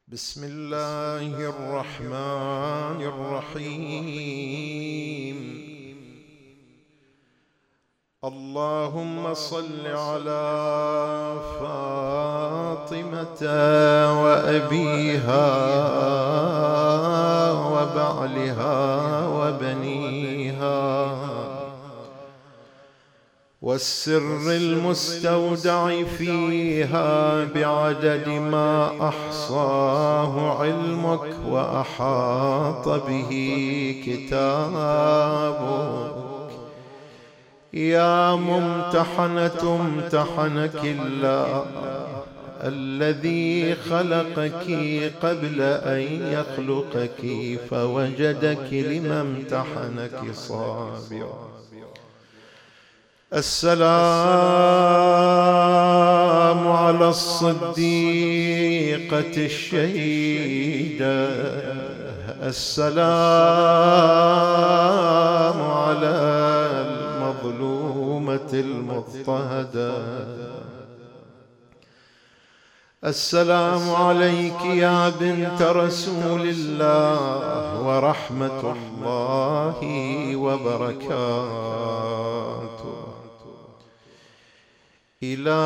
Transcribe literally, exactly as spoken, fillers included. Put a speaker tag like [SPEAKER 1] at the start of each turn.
[SPEAKER 1] بسم الله الرحمن الرحيم. اللهم صل على فاطمة وأبيها وبعلها وبنيها والسر المستودع فيها بعدد ما أحصاه علمك وأحاط به كتابك. يا ممتحنة امتحنك الله الذي خلقك قبل أن يخلقك فوجدك لما امتحنك صابرا. السلام على الصديقة الشهيدة، السلام على المظلومة المضطهدة، السلام عليك يا بنت رسول الله ورحمة الله وبركاته. إلى